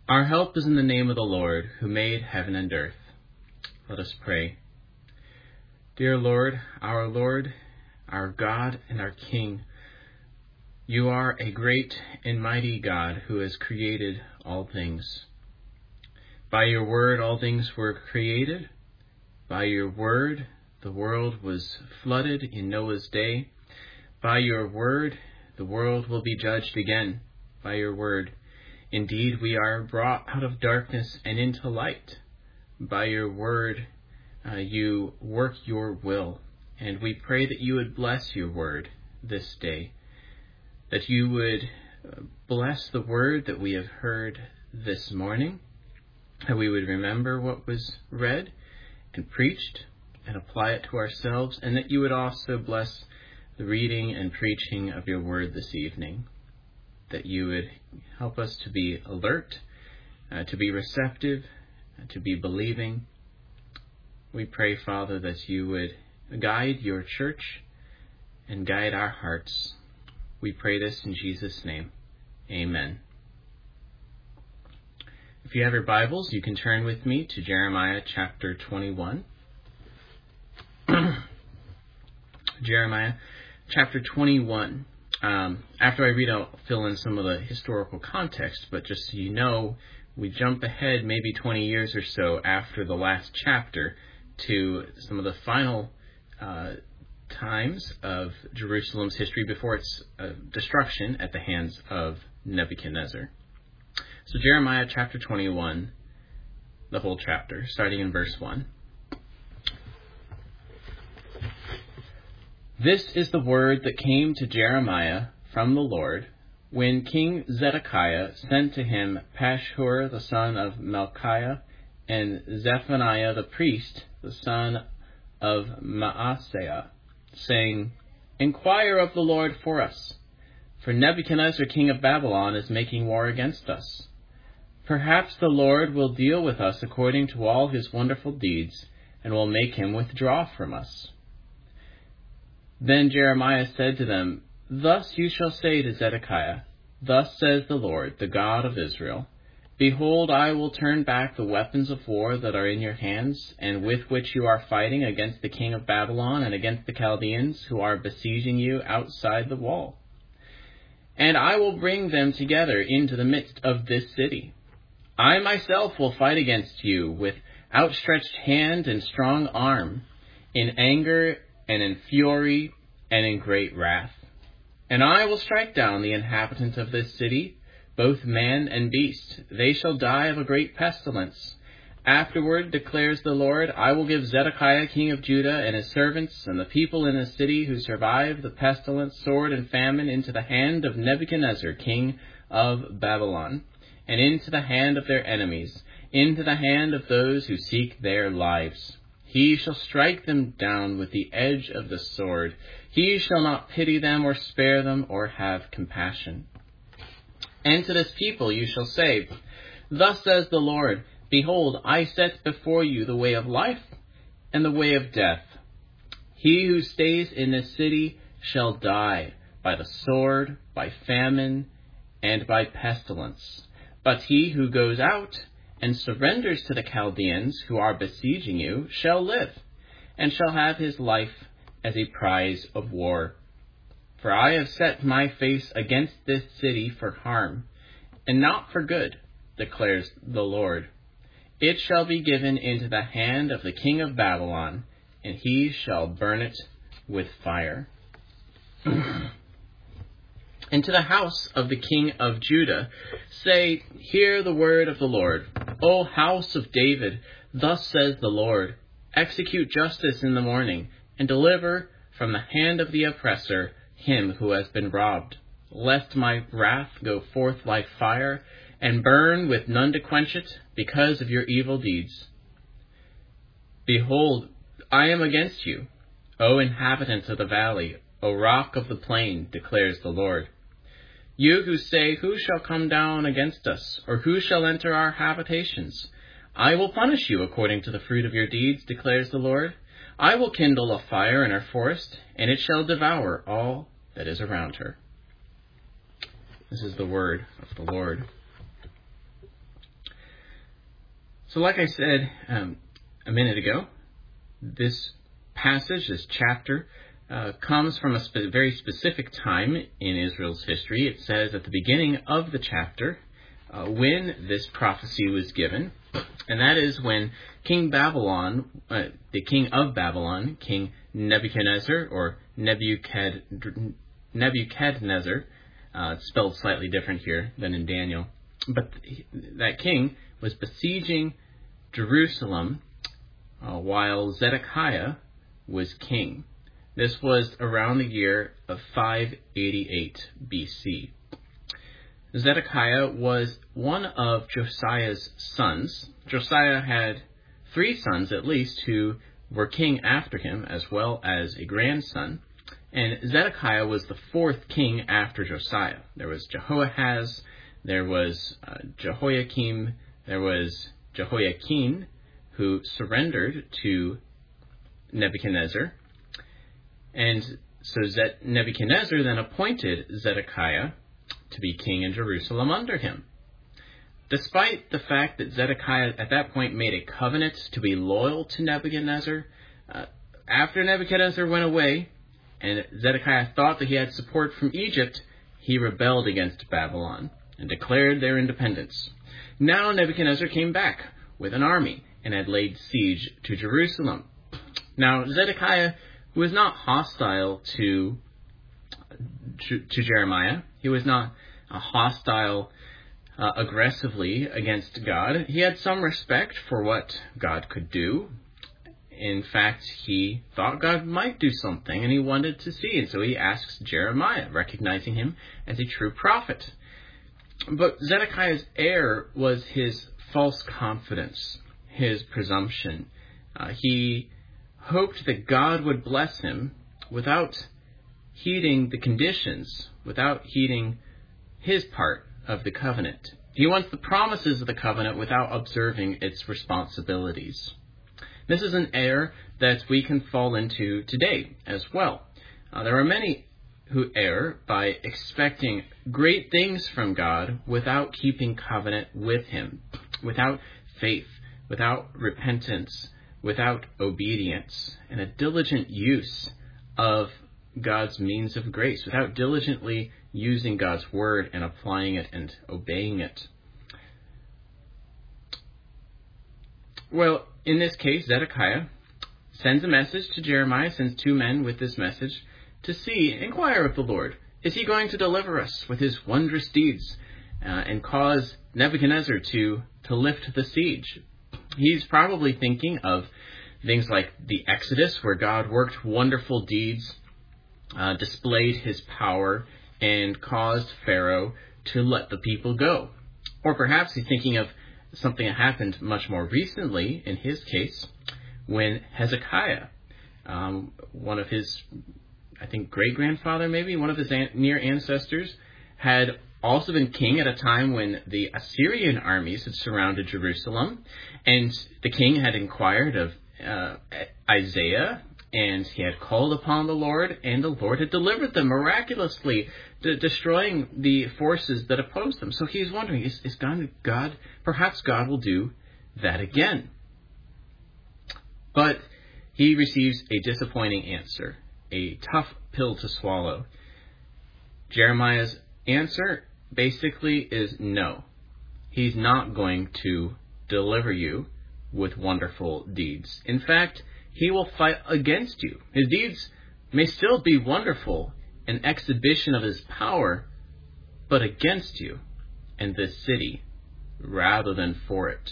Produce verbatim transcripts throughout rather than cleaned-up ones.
Our help is in the name of the Lord, who made heaven and earth. Let us pray. Dear Lord, our Lord, our God and our King, you are a great and mighty God who has created all things. By your word, all things were created. By your word, the world was flooded in Noah's day. By your word, the world will be judged again. By your word, indeed, we are brought out of darkness and into light. By your word, uh, you work your will. And we pray that you would bless your word this day, that you would bless the word that we have heard this morning, that we would remember what was read and preached and apply it to ourselves, and that you would also bless the reading and preaching of your word this evening, that you would help us to be alert, uh, to be receptive, uh, to be believing. We pray, Father, that you would guide your church and guide our hearts. We pray this in Jesus' name. Amen. If you have your Bibles, you can turn with me to Jeremiah chapter twenty-one. Jeremiah chapter twenty-one. Um, after I read, I'll fill in some of the historical context, but just so you know, we jump ahead maybe twenty years or so after the last chapter to some of the final uh, times of Jerusalem's history before its uh, destruction at the hands of Nebuchadnezzar. So Jeremiah chapter twenty-one, the whole chapter, starting in verse one. This is the word that came to Jeremiah from the Lord, when King Zedekiah sent to him Pashhur the son of Malchiah, and Zephaniah the priest, the son of Maaseiah, saying, Inquire of the Lord for us, for Nebuchadnezzar king of Babylon is making war against us. Perhaps the Lord will deal with us according to all his wonderful deeds, and will make him withdraw from us. Then Jeremiah said to them, Thus you shall say to Zedekiah, Thus says the Lord, the God of Israel, Behold, I will turn back the weapons of war that are in your hands, and with which you are fighting against the king of Babylon and against the Chaldeans who are besieging you outside the wall. And I will bring them together into the midst of this city. I myself will fight against you with outstretched hand and strong arm, in anger and in fury and in great wrath. And I will strike down the inhabitants of this city, both man and beast. They shall die of a great pestilence. Afterward, declares the Lord, I will give Zedekiah king of Judah and his servants and the people in the city who survive the pestilence, sword, and famine into the hand of Nebuchadnezzar king of Babylon, and into the hand of their enemies, into the hand of those who seek their lives. He shall strike them down with the edge of the sword. He shall not pity them or spare them or have compassion. And to this people you shall say, Thus says the Lord, Behold, I set before you the way of life and the way of death. He who stays in this city shall die by the sword, by famine, and by pestilence. But he who goes out and surrenders to the Chaldeans who are besieging you shall live, and shall have his life as a prize of war. For I have set my face against this city for harm, and not for good, declares the Lord. It shall be given into the hand of the king of Babylon, and he shall burn it with fire. And to the house of the king of Judah, say, Hear the word of the Lord. O house of David, thus says the Lord, Execute justice in the morning, and deliver from the hand of the oppressor him who has been robbed, lest my wrath go forth like fire, and burn with none to quench it, because of your evil deeds. Behold, I am against you, O inhabitants of the valley, O rock of the plain, declares the Lord. You who say, Who shall come down against us, or who shall enter our habitations? I will punish you according to the fruit of your deeds, declares the Lord. I will kindle a fire in her forest, and it shall devour all that is around her. This is the word of the Lord. So like I said um, a minute ago, this passage, this chapter, uh, comes from a spe- very specific time in Israel's history. It says at the beginning of the chapter uh, when this prophecy was given, and that is when King Babylon, uh, the king of Babylon, King Nebuchadnezzar, or Nebuchad- Nebuchadnezzar, uh, it's spelled slightly different here than in Daniel, but that king was besieging Jerusalem uh, while Zedekiah was king. This was around the year of five eighty-eight B C. Zedekiah was one of Josiah's sons. Josiah had three sons at least who were king after him, as well as a grandson. And Zedekiah was the fourth king after Josiah. There was Jehoahaz, there was uh, Jehoiakim, there was Jehoiakim, who surrendered to Nebuchadnezzar. And so Zed- Nebuchadnezzar then appointed Zedekiah to be king in Jerusalem under him. Despite the fact that Zedekiah at that point made a covenant to be loyal to Nebuchadnezzar, uh, after Nebuchadnezzar went away and Zedekiah thought that he had support from Egypt, he rebelled against Babylon and declared their independence. Now Nebuchadnezzar came back with an army and had laid siege to Jerusalem. Now Zedekiah, who was not hostile to, to, to Jeremiah, he was not a hostile uh, aggressively against God. He had some respect for what God could do. In fact, he thought God might do something and he wanted to see. And so he asks Jeremiah, recognizing him as a true prophet. But Zedekiah's error was his false confidence, his presumption. Uh, he hoped that God would bless him without heeding the conditions, without heeding his part of the covenant. He wants the promises of the covenant without observing its responsibilities. This is an error that we can fall into today as well. Uh, there are many who err by expecting great things from God without keeping covenant with him, without faith, without repentance, without obedience, and a diligent use of God's means of grace, without diligently using God's word and applying it and obeying it. Well, in this case, Zedekiah sends a message to Jeremiah, sends two men with this message to see, inquire of the Lord, is he going to deliver us with his wondrous deeds uh, and cause Nebuchadnezzar to, to lift the siege? He's probably thinking of things like the Exodus, where God worked wonderful deeds, uh, displayed his power, and caused Pharaoh to let the people go. Or perhaps he's thinking of something that happened much more recently, in his case, when Hezekiah, um, one of his, I think, great-grandfather maybe, one of his an- near ancestors, had also been king at a time when the Assyrian armies had surrounded Jerusalem, and the king had inquired of uh, Isaiah, and he had called upon the Lord, and the Lord had delivered them miraculously, de- destroying the forces that opposed them. So he's wondering, is, is God, God, perhaps God will do that again? But he receives a disappointing answer, a tough pill to swallow. Jeremiah's answer basically is no. He's not going to deliver you with wonderful deeds. In fact, he will fight against you. His deeds may still be wonderful, an exhibition of his power, but against you and this city rather than for it.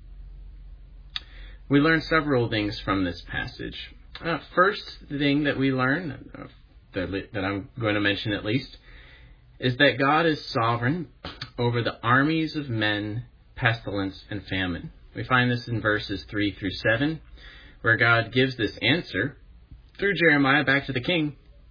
We learn several things from this passage. Uh, first thing that we learn, uh, that, that I'm going to mention at least, is that God is sovereign over the armies of men, pestilence, and famine. We find this in verses three through seven, where God gives this answer through Jeremiah back to the king.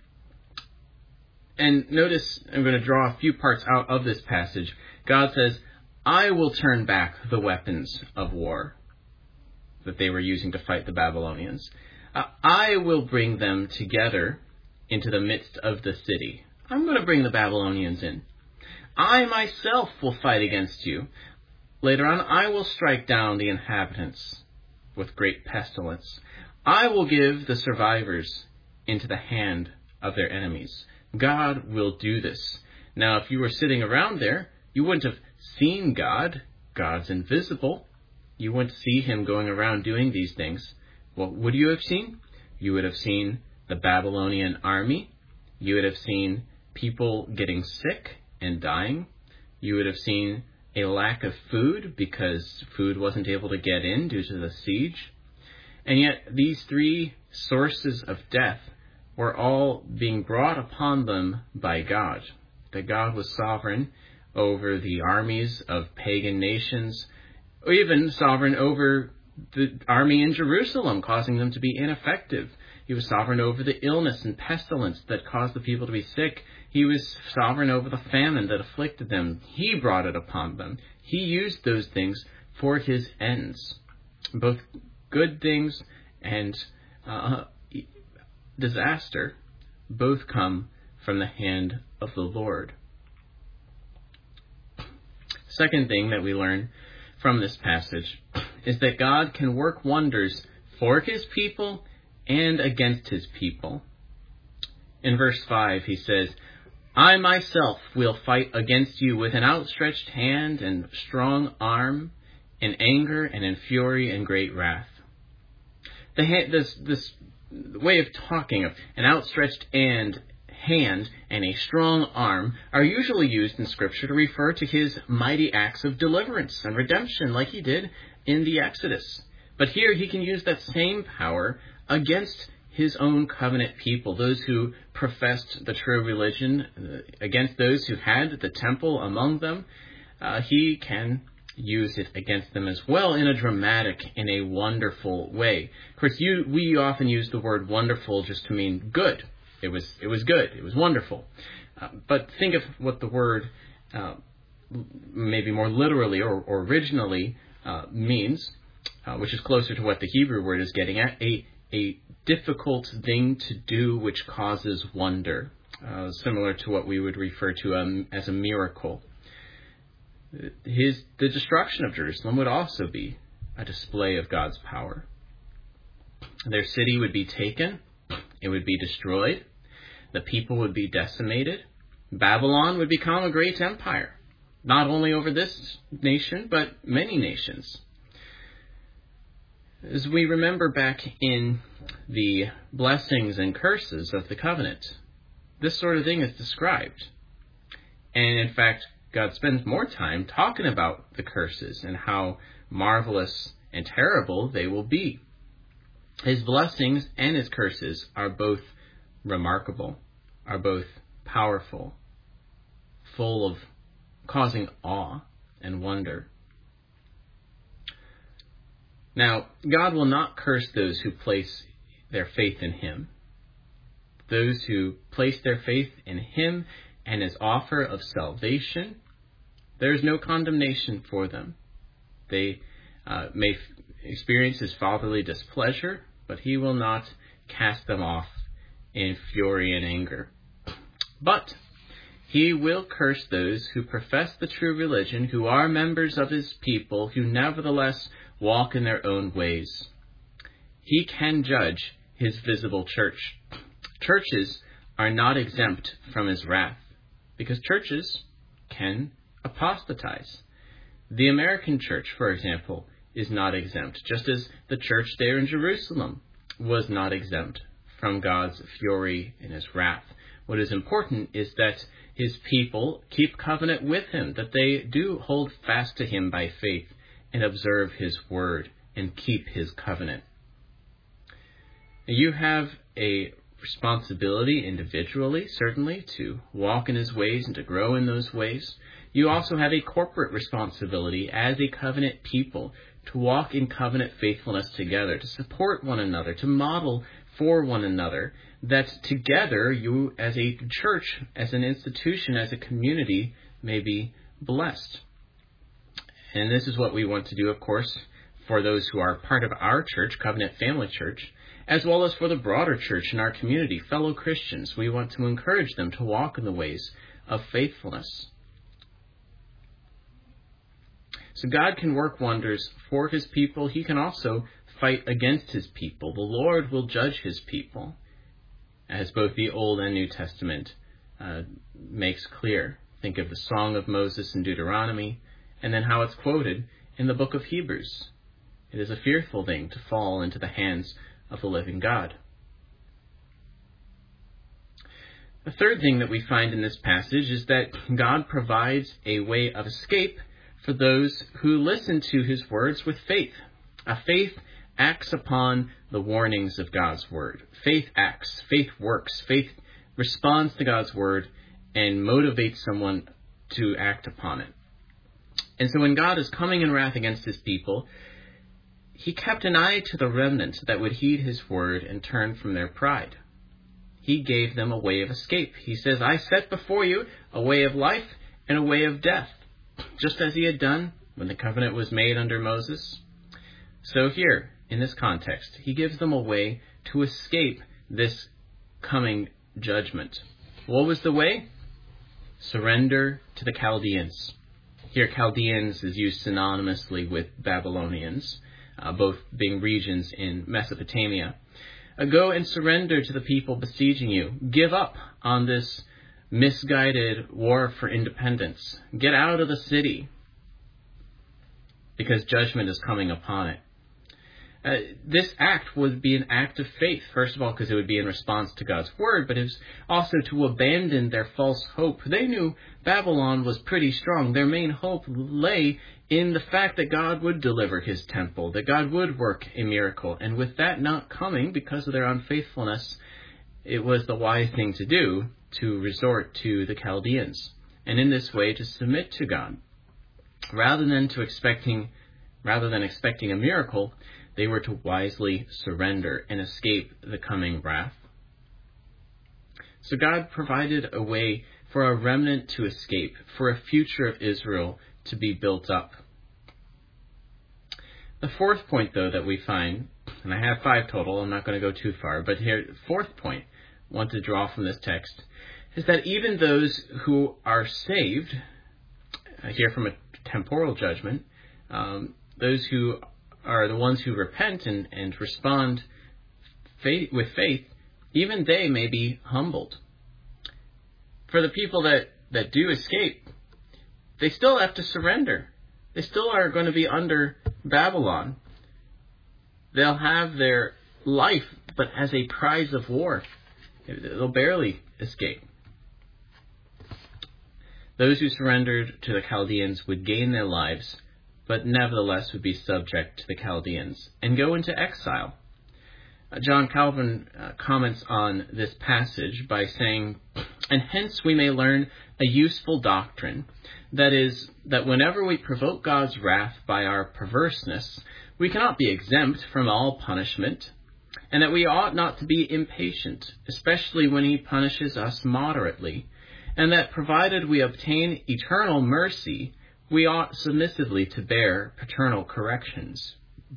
And notice, I'm going to draw a few parts out of this passage. God says, I will turn back the weapons of war that they were using to fight the Babylonians. Uh, I will bring them together into the midst of the city. I'm going to bring the Babylonians in. I myself will fight against you. Later on, I will strike down the inhabitants with great pestilence. I will give the survivors into the hand of their enemies. God will do this. Now, if you were sitting around there, you wouldn't have seen God. God's invisible. You wouldn't see him going around doing these things. What would you have seen? You would have seen the Babylonian army. You would have seen people getting sick and dying. You would have seen a lack of food because food wasn't able to get in due to the siege. And yet these three sources of death were all being brought upon them by God. That God was sovereign over the armies of pagan nations, or even sovereign over the army in Jerusalem, causing them to be ineffective. He was sovereign over the illness and pestilence that caused the people to be sick. He was sovereign over the famine that afflicted them. He brought it upon them. He used those things for his ends. Both good things and uh, disaster both come from the hand of the Lord. Second thing that we learn from this passage is that God can work wonders for his people and against his people. In verse five, he says, I myself will fight against you with an outstretched hand and strong arm, in anger and in fury and great wrath. The ha- this, this way of talking of an outstretched and hand and a strong arm are usually used in Scripture to refer to his mighty acts of deliverance and redemption like he did in the Exodus. But here he can use that same power against his own covenant people, those who professed the true religion, uh, against those who had the temple among them. Uh, he can use it against them as well in a dramatic, in a wonderful way. Of course, you, we often use the word wonderful just to mean good. It was it was good. It was wonderful. Uh, but think of what the word, uh, maybe more literally or, or originally, uh, means, uh, which is closer to what the Hebrew word is getting at, a, a difficult thing to do which causes wonder, uh, similar to what we would refer to um, as a miracle. His the destruction of Jerusalem would also be a display of God's power. Their city would be taken. It would be destroyed. The people would be decimated. Babylon would become a great empire, not only over this nation, but many nations. As we remember back in the blessings and curses of the covenant, this sort of thing is described. And in fact, God spends more time talking about the curses and how marvelous and terrible they will be. His blessings and his curses are both remarkable, are both powerful, full of causing awe and wonder. Now, God will not curse those who place their faith in him. Those who place their faith in him and his offer of salvation, there is no condemnation for them. They uh, may f- experience his fatherly displeasure, but he will not cast them off in fury and anger. But he will curse those who profess the true religion, who are members of his people, who nevertheless walk in their own ways. He can judge his visible church. Churches are not exempt from his wrath, because churches can apostatize. The American church, for example, is not exempt, just as the church there in Jerusalem was not exempt from God's fury and his wrath. What is important is that his people keep covenant with him, that they do hold fast to him by faith and observe his word and keep his covenant. You have a responsibility individually, certainly, to walk in his ways and to grow in those ways. You also have a corporate responsibility as a covenant people to walk in covenant faithfulness together, to support one another, to model for one another, that together you as a church, as an institution, as a community may be blessed. And this is what we want to do, of course, for those who are part of our church, Covenant Family Church, as well as for the broader church in our community, fellow Christians. We want to encourage them to walk in the ways of faithfulness. So God can work wonders for his people. He can also fight against his people. The Lord will judge his people, as both the Old and New Testament uh, makes clear. Think of the Song of Moses in Deuteronomy, and then how it's quoted in the book of Hebrews. It is a fearful thing to fall into the hands of the living God. The third thing that we find in this passage is that God provides a way of escape for those who listen to his words with faith. A faith acts upon the warnings of God's word. Faith acts, faith works, faith responds to God's word and motivates someone to act upon it. And so when God is coming in wrath against his people, he kept an eye to the remnant that would heed his word and turn from their pride. He gave them a way of escape. He says, I set before you a way of life and a way of death, just as he had done when the covenant was made under Moses. So here, in this context, he gives them a way to escape this coming judgment. What was the way? Surrender to the Chaldeans. Here, Chaldeans is used synonymously with Babylonians, uh, both being regions in Mesopotamia. Uh, go and surrender to the people besieging you. Give up on this misguided war for independence. Get out of the city, because judgment is coming upon it. Uh, this act would be an act of faith, first of all, because it would be in response to God's word, but it was also to abandon their false hope. They knew Babylon was pretty strong. Their main hope lay in the fact that God would deliver his temple, that God would work a miracle. And with that not coming because of their unfaithfulness, it was the wise thing to do to resort to the Chaldeans, and in this way to submit to God. Rather than to expecting, rather than expecting a miracle, they were to wisely surrender and escape the coming wrath. So God provided a way for a remnant to escape, for a future of Israel to be built up. The fourth point, though, that we find, and I have five total, I'm not going to go too far, but here, fourth point I want to draw from this text is that even those who are saved, uh, here from a temporal judgment, um, those who are the ones who repent and, and respond faith, with faith, even they may be humbled. For the people that, that do escape, they still have to surrender. They still are going to be under Babylon. They'll have their life, but as a prize of war. They'll barely escape. Those who surrendered to the Chaldeans would gain their lives, but nevertheless would be subject to the Chaldeans and go into exile. Uh, John Calvin uh, comments on this passage by saying, and hence we may learn a useful doctrine, that is, that whenever we provoke God's wrath by our perverseness, we cannot be exempt from all punishment, and that we ought not to be impatient, especially when he punishes us moderately, and that provided we obtain eternal mercy, we ought submissively to bear paternal corrections.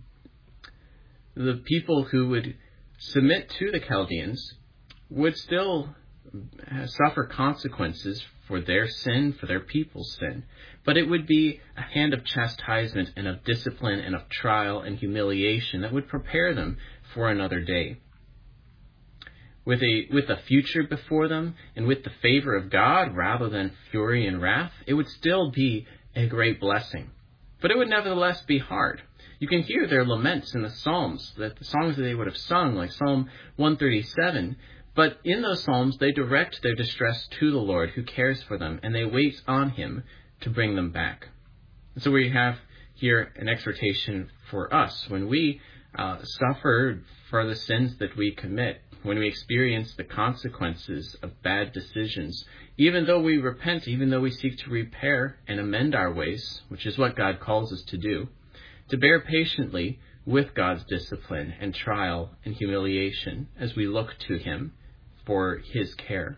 The people who would submit to the Chaldeans would still suffer consequences for their sin, for their people's sin. But it would be a hand of chastisement and of discipline and of trial and humiliation that would prepare them for another day. With a with a future before them and with the favor of God rather than fury and wrath, it would still be a great blessing. But it would nevertheless be hard. You can hear their laments in the Psalms, that the songs that they would have sung, like Psalm one thirty-seven. But in those Psalms, they direct their distress to the Lord who cares for them, and they wait on him to bring them back. And so we have here an exhortation for us. When we uh, suffer for the sins that we commit, when we experience the consequences of bad decisions, even though we repent, even though we seek to repair and amend our ways, which is what God calls us to do, to bear patiently with God's discipline and trial and humiliation as we look to him for his care.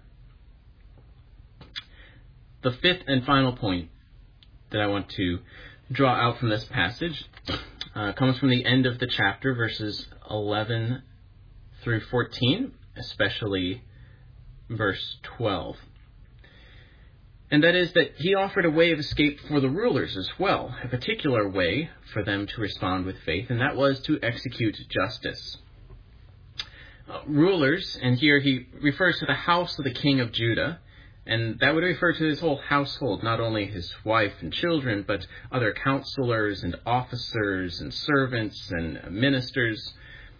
The fifth and final point that I want to draw out from this passage uh, comes from the end of the chapter, verses eleven through fourteen, especially verse twelve. And that is that he offered a way of escape for the rulers as well, a particular way for them to respond with faith, and that was to execute justice. Uh, rulers, and here he refers to the house of the king of Judah, and that would refer to his whole household, not only his wife and children, but other counselors and officers and servants and ministers.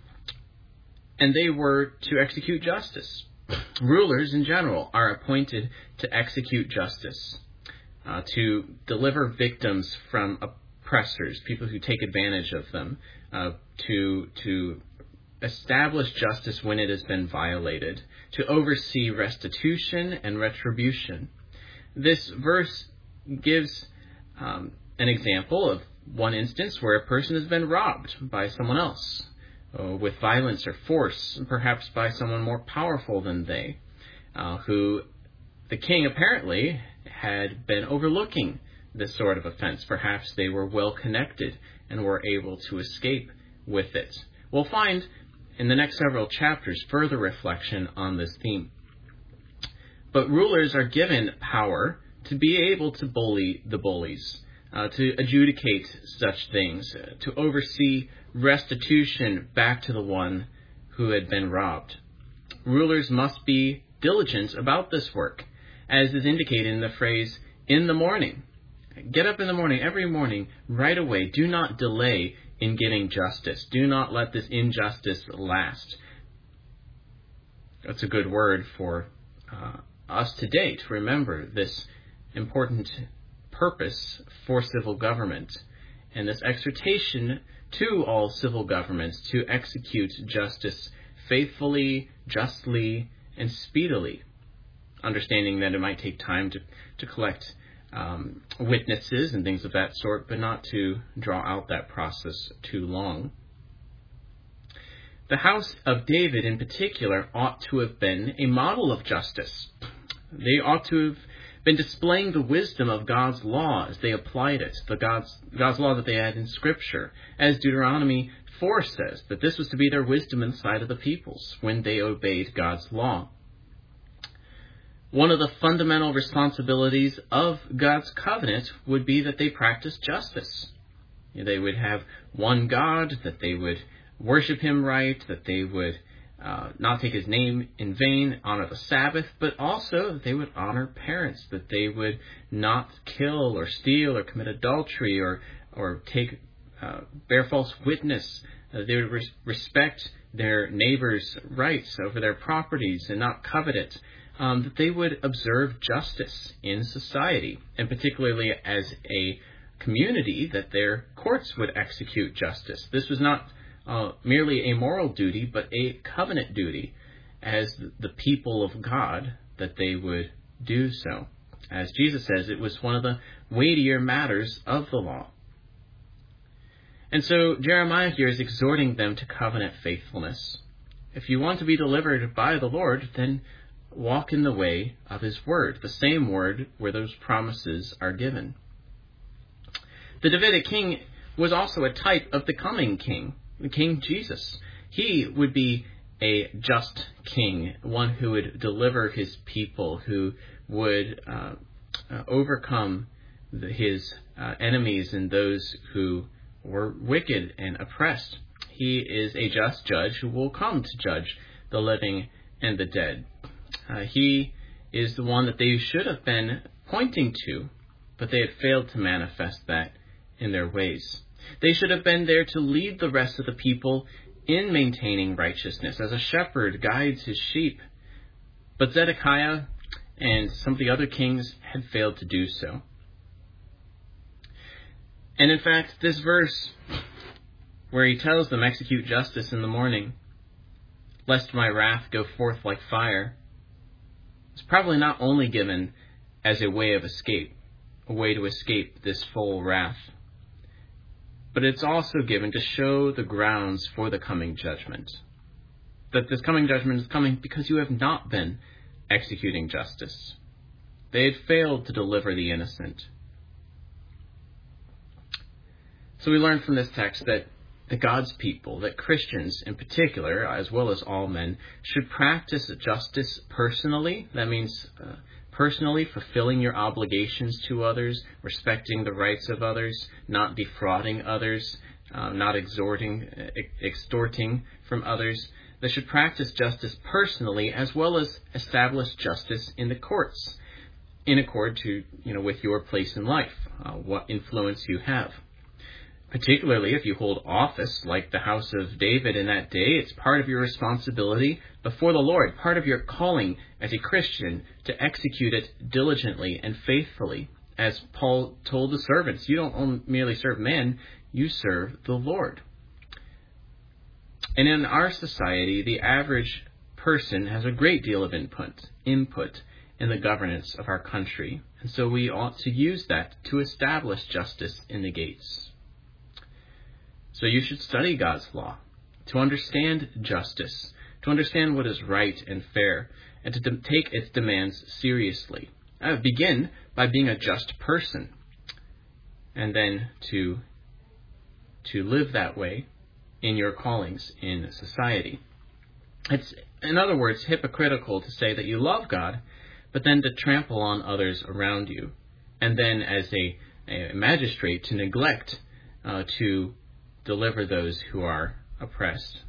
And they were to execute justice. Rulers in general are appointed to execute justice, uh, to deliver victims from oppressors, people who take advantage of them, uh, to to establish justice when it has been violated, to oversee restitution and retribution. This verse gives um, an example of one instance where a person has been robbed by someone else, uh, with violence or force, perhaps by someone more powerful than they, uh, who the king apparently had been overlooking this sort of offense. Perhaps they were well connected and were able to escape with it. We'll find in the next several chapters further reflection on this theme. But rulers are given power to be able to bully the bullies, uh, to adjudicate such things, uh, to oversee restitution back to the one who had been robbed. Rulers must be diligent about this work, as is indicated in the phrase, in the morning. Get up in the morning, every morning, right away. Do not delay in getting justice. Do not let this injustice last. That's a good word for uh, us today to remember this important purpose for civil government, and this exhortation to all civil governments to execute justice faithfully, justly, and speedily, understanding that it might take time to, to collect um, witnesses and things of that sort, but not to draw out that process too long. The house of David in particular ought to have been a model of justice. They ought to have been displaying the wisdom of God's law as they applied it, the God's, God's law that they had in Scripture. As Deuteronomy four says, that this was to be their wisdom in the sight of the peoples when they obeyed God's law. One of the fundamental responsibilities of God's covenant would be that they practice justice. They would have one God, that they would worship Him right, that they would uh, not take His name in vain, honor the Sabbath, but also that they would honor parents, that they would not kill or steal or commit adultery or or take uh, bear false witness. Uh, they would res- respect their neighbors' rights over their properties and not covet it. Um, that they would observe justice in society, and particularly as a community, that their courts would execute justice. This was not uh, merely a moral duty, but a covenant duty as the people of God, that they would do so. As Jesus says, it was one of the weightier matters of the law. And so Jeremiah here is exhorting them to covenant faithfulness. If you want to be delivered by the Lord, then walk in the way of His word, the same word where those promises are given. The Davidic king was also a type of the coming king, King Jesus. He would be a just king, one who would deliver his people, who would uh, uh, overcome the, his uh, enemies and those who were wicked and oppressed. He is a just judge who will come to judge the living and the dead. Uh, he is the one that they should have been pointing to, but they had failed to manifest that in their ways. They should have been there to lead the rest of the people in maintaining righteousness, as a shepherd guides his sheep. But Zedekiah and some of the other kings had failed to do so. And in fact, this verse, where he tells them, execute justice in the morning, lest my wrath go forth like fire, is probably not only given as a way of escape, a way to escape this full wrath, but it's also given to show the grounds for the coming judgment. That this coming judgment is coming because you have not been executing justice. They had failed to deliver the innocent. So we learn from this text that that God's people, that Christians in particular, as well as all men, should practice justice personally. That means uh, personally fulfilling your obligations to others, respecting the rights of others, not defrauding others, uh, not exhorting, extorting from others, that should practice justice personally as well as establish justice in the courts, in accord to, you know, with your place in life, uh, what influence you have. Particularly if you hold office like the house of David in that day, it's part of your responsibility before the Lord, part of your calling as a Christian to execute it diligently and faithfully. As Paul told the servants, you don't merely serve men, you serve the Lord. And in our society, the average person has a great deal of input, input in the governance of our country. And so we ought to use that to establish justice in the gates. So you should study God's law, to understand justice, to understand what is right and fair, and to de- take its demands seriously. Uh, begin by being a just person, and then to, to live that way in your callings in society. It's, in other words, hypocritical to say that you love God, but then to trample on others around you, and then as a, a magistrate to neglect uh, to deliver those who are oppressed.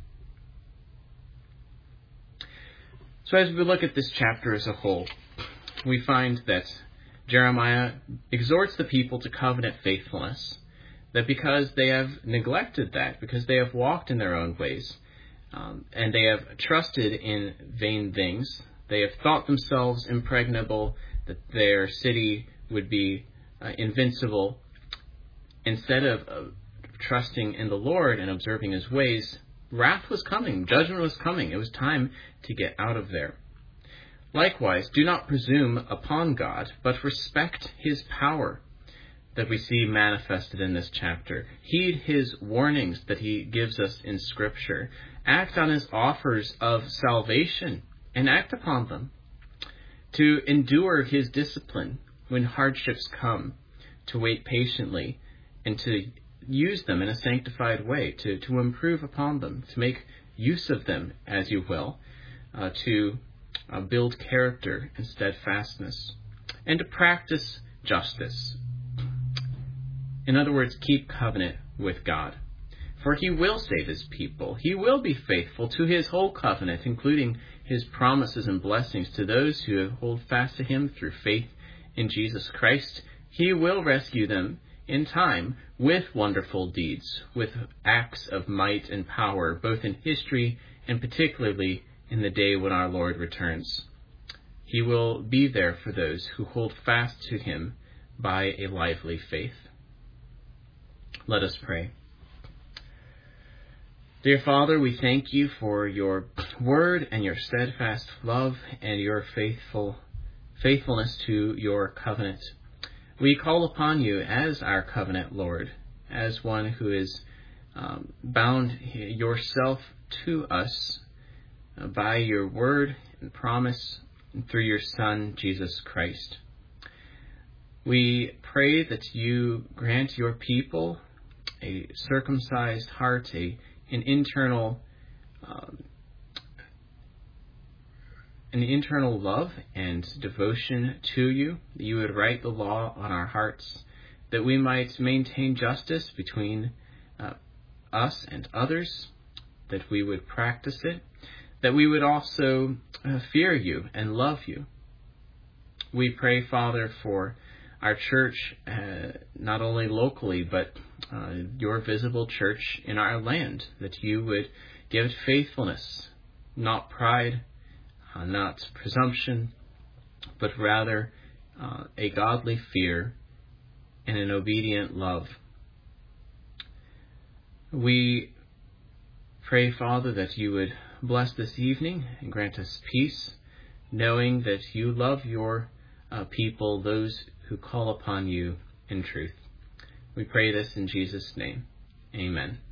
So as we look at this chapter as a whole, we find that Jeremiah exhorts the people to covenant faithfulness, that because they have neglected that, because they have walked in their own ways, um, and they have trusted in vain things, they have thought themselves impregnable, that their city would be uh, invincible, instead of uh, trusting in the Lord and observing his ways, wrath was coming, judgment was coming. It was time to get out of there. Likewise, do not presume upon God, but respect his power that we see manifested in this chapter. Heed his warnings that he gives us in Scripture. Act on his offers of salvation and act upon them. To endure his discipline when hardships come, to wait patiently and to use them in a sanctified way, to, to improve upon them, to make use of them, as you will, uh, to uh, build character and steadfastness, and to practice justice. In other words, keep covenant with God. For he will save his people. He will be faithful to his whole covenant, including his promises and blessings to those who hold fast to him through faith in Jesus Christ. He will rescue them in time with wonderful deeds, with acts of might and power, both in history and particularly in the day when our Lord returns. He will be there for those who hold fast to him by a lively faith. Let us pray. Dear Father, we thank you for your word and your steadfast love and your faithful faithfulness to your covenant. We call upon you as our covenant Lord, as one who is um, bound yourself to us uh, by your word and promise and through your Son, Jesus Christ. We pray that you grant your people a circumcised heart, a, an internal um, an internal love and devotion to you, that you would write the law on our hearts, that we might maintain justice between uh, us and others, that we would practice it, that we would also uh, fear you and love you. We pray, Father, for our church, uh, not only locally, but uh, your visible church in our land, that you would give it faithfulness, not pride, Uh, not presumption, but rather uh, a godly fear and an obedient love. We pray, Father, that you would bless this evening and grant us peace, knowing that you love your uh, people, those who call upon you in truth. We pray this in Jesus' name. Amen.